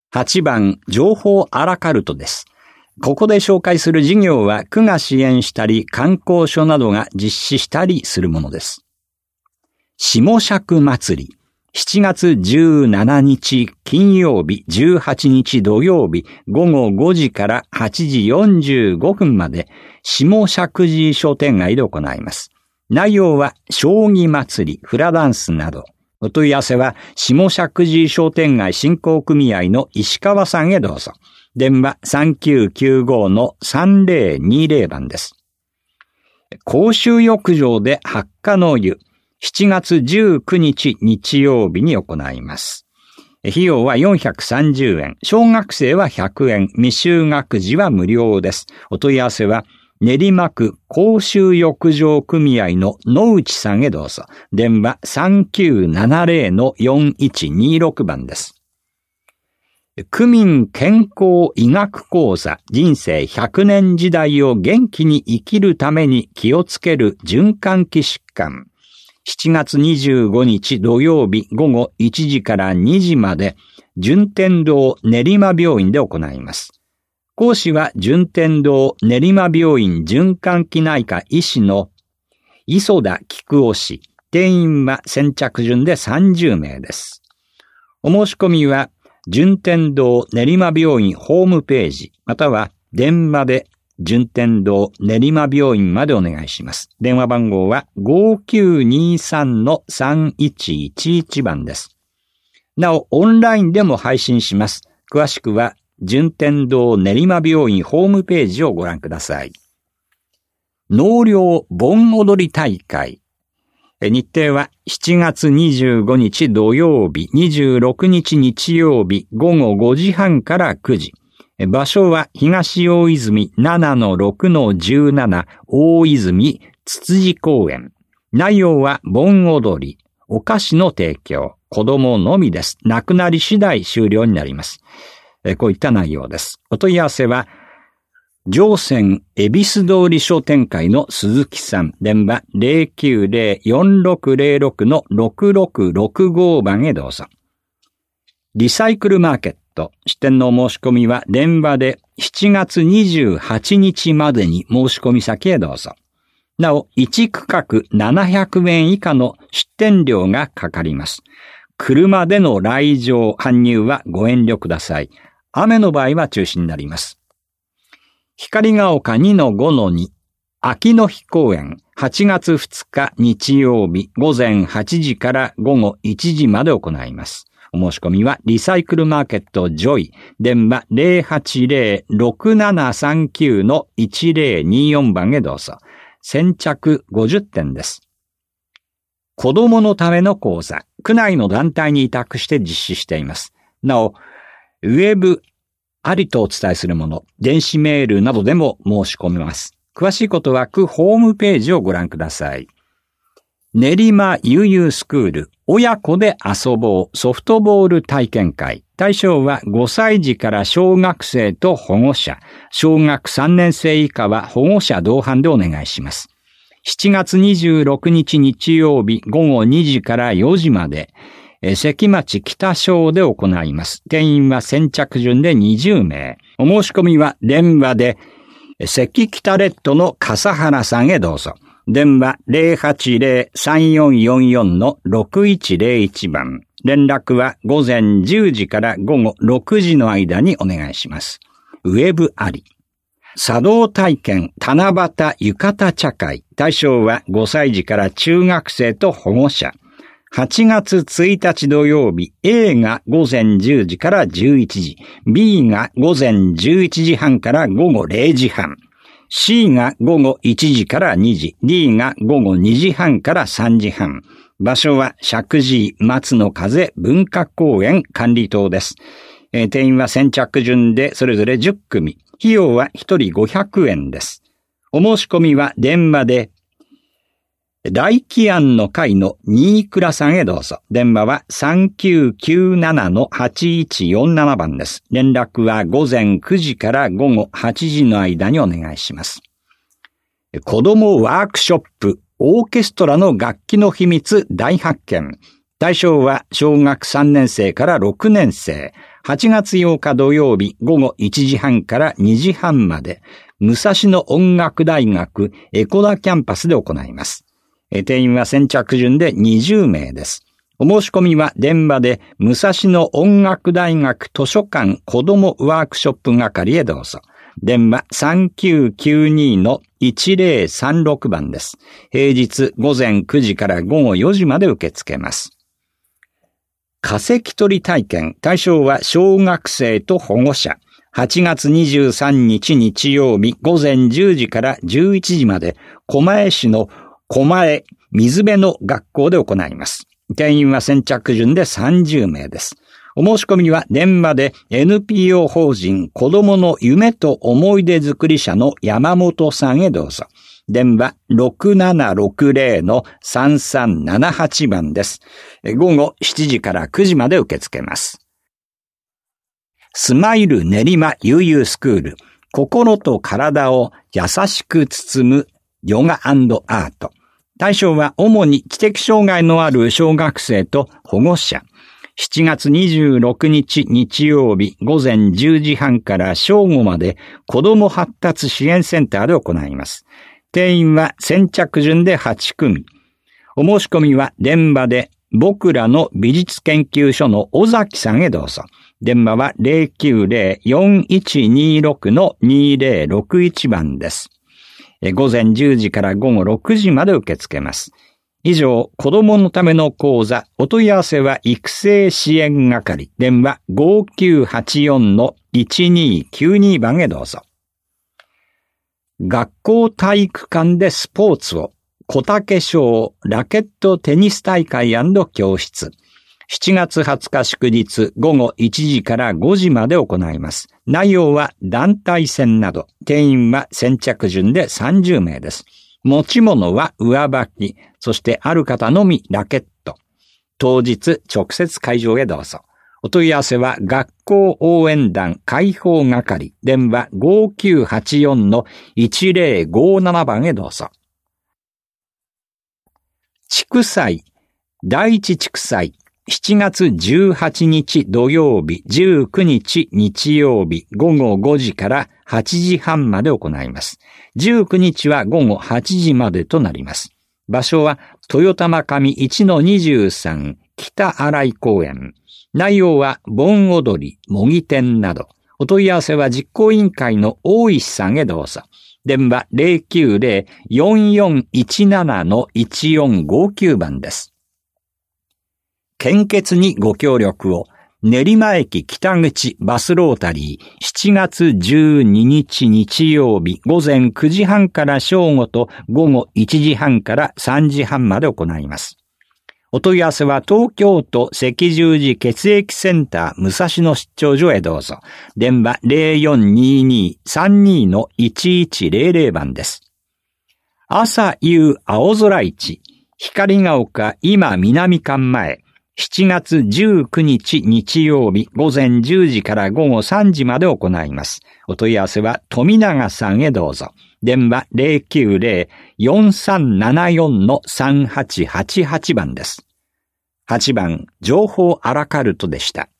8番、情報アラカルトです。ここで紹介する事業は区が支援したり、観光所などが実施したりするものです。下釈祭り。7月17日金曜日、18日土曜日、午後5時から8時45分まで、下釈寺商店街で行います。内容は、将棋祭り、フラダンスなど。お問い合わせは、下釈寺商店街振興組合の石川さんへどうぞ。電話 3995-3020 番です。公衆浴場で発火の湯。7月19日日曜日に行います。費用は430円。小学生は100円。未就学児は無料です。お問い合わせは、練馬区公衆浴場組合の野内さんへどうぞ。電話 3970-4126 番です。区民健康医学講座人生100年時代を元気に生きるために気をつける循環器疾患。7月25日土曜日午後1時から2時まで順天堂練馬病院で行います。講師は順天堂練馬病院循環器内科医師の磯田菊夫氏。定員は先着順で30名です。お申し込みは順天堂練馬病院ホームページまたは電話で順天堂練馬病院までお願いします。電話番号は 5923-3111 番です。なお、オンラインでも配信します。詳しくは順天堂練馬病院ホームページをご覧ください。納涼盆踊り大会。日程は7月25日土曜日、26日日曜日午後5時半から9時。場所は東大泉 7-6-17 大泉つつじ公園。内容は盆踊り、お菓子の提供、子供のみです。なくなり次第終了になります。こういった内容です。お問い合わせは、上泉恵比寿通り商店会の鈴木さん。電話 090-4606-6665 番へどうぞ。リサイクルマーケット。出店の申し込みは電話で7月28日までに申し込み先へどうぞ。なお、1区画700円以下の出店料がかかります。車での来場、搬入はご遠慮ください。雨の場合は中止になります。光が丘 2-5-2 秋の日公園8月2日日曜日午前8時から午後1時まで行います。お申し込みはリサイクルマーケットジョイ電話 080-6739-1024 番へどうぞ。先着50点です。子供のための講座、区内の団体に委託して実施しています。なお、ウェブありとお伝えするもの、電子メールなどでも申し込みます。詳しいことは区ホームページをご覧ください。練馬悠々スクール、親子で遊ぼうソフトボール体験会。対象は5歳児から小学生と保護者。小学3年生以下は保護者同伴でお願いします。7月26日日曜日午後2時から4時まで、関町北小で行います。定員は先着順で20名。お申し込みは電話で、関北レッドの笠原さんへどうぞ。電話 080-3444-6101 番。連絡は午前10時から午後6時の間にお願いします。ウェブあり。茶道体験七夕浴衣茶会。対象は5歳児から中学生と保護者。8月1日土曜日、A が午前10時から11時、B が午前11時半から午後0時半、C が午後1時から2時、D が午後2時半から3時半。場所は石神井松の風文化公園管理棟です。定員は先着順でそれぞれ10組。費用は1人500円です。お申し込みは電話で、大気庵の会の新倉さんへどうぞ。電話は 3997-8147 番です。連絡は午前9時から午後8時の間にお願いします。子供ワークショップ、オーケストラの楽器の秘密大発見。対象は小学3年生から6年生。 8月8日土曜日午後1時半から2時半まで、武蔵野音楽大学エコダキャンパスで行います。定員は先着順で20名です。お申し込みは電話で武蔵野音楽大学図書館子どもワークショップ係へどうぞ。電話 3992-1036 番です。平日午前9時から午後4時まで受け付けます。化石取り体験、対象は小学生と保護者。8月23日日曜日午前10時から11時まで、狛江市の狛江水辺の学校で行います。定員は先着順で30名です。お申し込みは電話で NPO 法人子どもの夢と思い出づくり者の山本さんへどうぞ。電話 6760-3378 番です。午後7時から9時まで受け付けます。スマイル練馬悠々スクール、心と体を優しく包むヨガ&アート。対象は主に知的障害のある小学生と保護者。7月26日日曜日午前10時半から正午まで子ども発達支援センターで行います。定員は先着順で8組。お申し込みは電話で僕らの美術研究所の尾崎さんへどうぞ。電話は 090-4126-2061 番です。午前10時から午後6時まで受け付けます。以上、子供のための講座、お問い合わせは育成支援係、電話 5984-1292 番へどうぞ。学校体育館でスポーツを、小竹賞ラケットテニス大会&教室。7月20日祝日午後1時から5時まで行います。内容は団体戦など、定員は先着順で30名です。持ち物は上履き、そしてある方のみラケット。当日直接会場へどうぞ。お問い合わせは学校応援団開放係、電話 5984-1057 番へどうぞ。畜祭、第一畜祭、7月18日土曜日、19日日曜日、午後5時から8時半まで行います。19日は午後8時までとなります。場所は豊玉上 1-23 北新井公園。内容は盆踊り、模擬店など。お問い合わせは実行委員会の大石さんへどうぞ。電話 090-4417-1459 番です。献血にご協力を。練馬駅北口バスロータリー7月12日日曜日午前9時半から正午と午後1時半から3時半まで行います。お問い合わせは東京都赤十字血液センター武蔵野出張所へどうぞ。電話 0422-32-1100 番です。朝夕青空市光が丘今南館前7月19日日曜日午前10時から午後3時まで行います。お問い合わせは富永さんへどうぞ。電話 090-4374-3888 番です。8番、情報アラカルトでした。